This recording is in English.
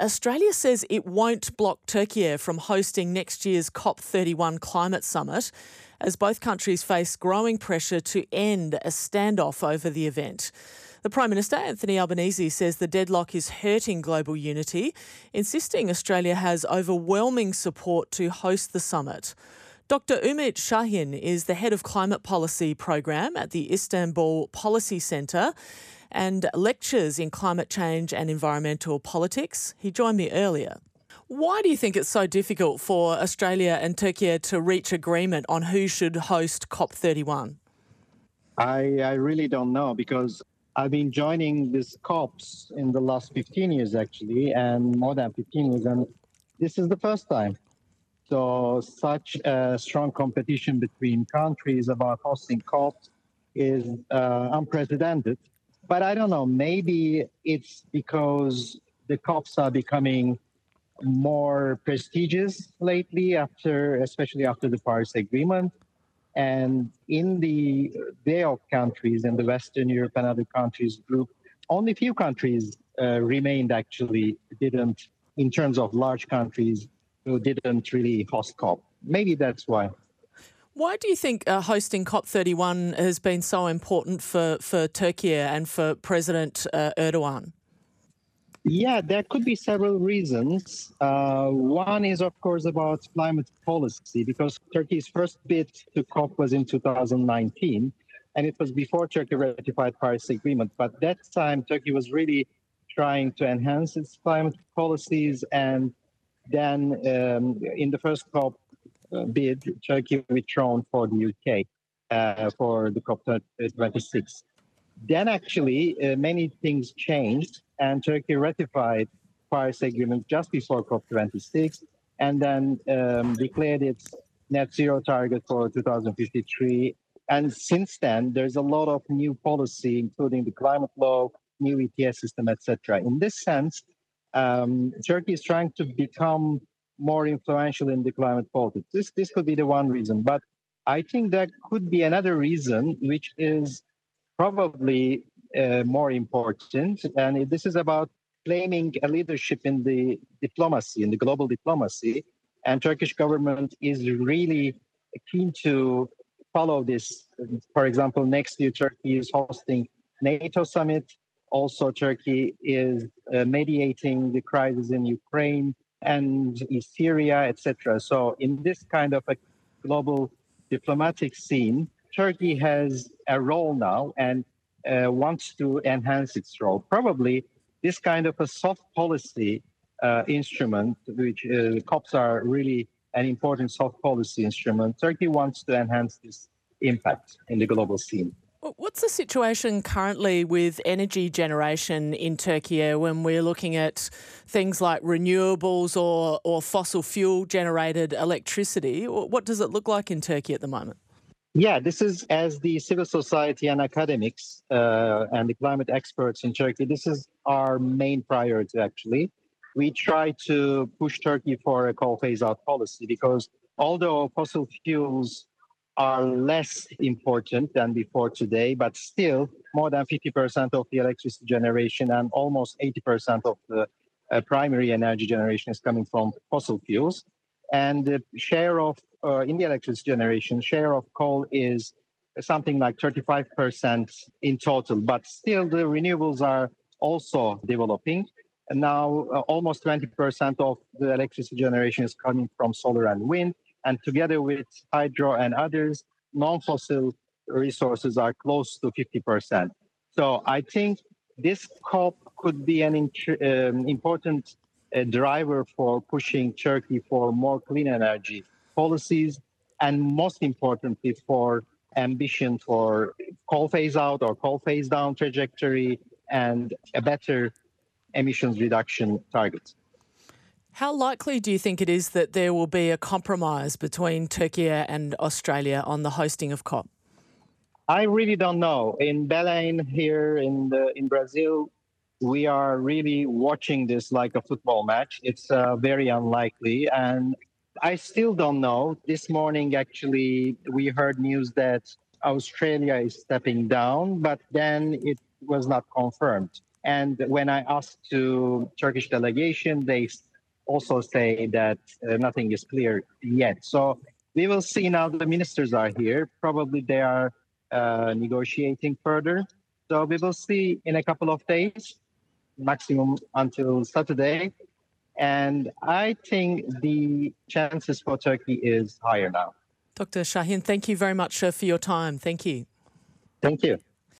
Australia says it won't block Turkey from hosting next year's COP31 climate summit as both countries face growing pressure to end a standoff over the event. The Prime Minister, Anthony Albanese, says the deadlock is hurting global unity, insisting Australia has overwhelming support to host the summit. Dr. Umit Shahin is the head of climate policy program at the Istanbul Policy Centre and lectures in climate change and environmental politics. He joined me earlier. Why do you think it's so difficult for Australia and Turkey to reach agreement on who should host COP31? I really don't know, because I've been joining these COPs in the last 15 years, actually, and more than 15 years, and this is the first time. So such a strong competition between countries about hosting COPs is unprecedented. But I don't know, maybe it's because the COPs are becoming more prestigious lately, especially after the Paris Agreement. And in the WEOC countries, in the Western Europe and other countries group, only few countries didn't, in terms of large countries, who didn't really host COP. Maybe that's why. Why do you think hosting COP31 has been so important for Turkey and for President Erdogan? Yeah, there could be several reasons. One is, of course, about climate policy, because Turkey's first bid to COP was in 2019, and it was before Turkey ratified Paris Agreement. But that time, Turkey was really trying to enhance its climate policies, and then in the first COP bid, Turkey withdrawn for the UK for the COP26. Then actually many things changed, and Turkey ratified Paris Agreement just before COP26, and then declared its net zero target for 2053. And since then, there's a lot of new policy, including the climate law, new ETS system, etc. In this sense, Turkey is trying to become more influential in the climate politics. This could be the one reason, but I think there could be another reason, which is probably more important, and this is about claiming a leadership in the diplomacy, in the global diplomacy, and Turkish government is really keen to follow this. For example, next year Turkey is hosting NATO summit. Also, Turkey is mediating the crisis in Ukraine and Syria, etc. So in this kind of a global diplomatic scene, Turkey has a role now and wants to enhance its role. Probably this kind of a soft policy instrument, which COPs are really an important soft policy instrument, Turkey wants to enhance this impact in the global scene. What's the situation currently with energy generation in Turkey when we're looking at things like renewables or fossil fuel generated electricity? What does it look like in Turkey at the moment? Yeah, this is, as the civil society and academics and the climate experts in Turkey, this is our main priority, actually. We try to push Turkey for a coal phase-out policy because although fossil fuels are less important than before today, but still more than 50% of the electricity generation and almost 80% of the primary energy generation is coming from fossil fuels. And the share of, in the electricity generation, share of coal is something like 35% in total, but still the renewables are also developing. And now almost 20% of the electricity generation is coming from solar and wind. And together with hydro and others, non-fossil resources are close to 50%. So I think this COP could be an important driver for pushing Turkey for more clean energy policies, and most importantly for ambition for coal phase out or coal phase down trajectory and a better emissions reduction target. How likely do you think it is that there will be a compromise between Turkey and Australia on the hosting of COP? I really don't know. In Belém here in Brazil, we are really watching this like a football match. It's very unlikely. And I still don't know. This morning, actually, we heard news that Australia is stepping down, but then it was not confirmed. And when I asked to Turkish delegation, they also say that nothing is clear yet. So we will see now. The ministers are here. Probably they are negotiating further. So we will see in a couple of days, maximum until Saturday. And I think the chances for Turkey is higher now. Dr. Şahin, thank you very much for your time. Thank you. Thank you.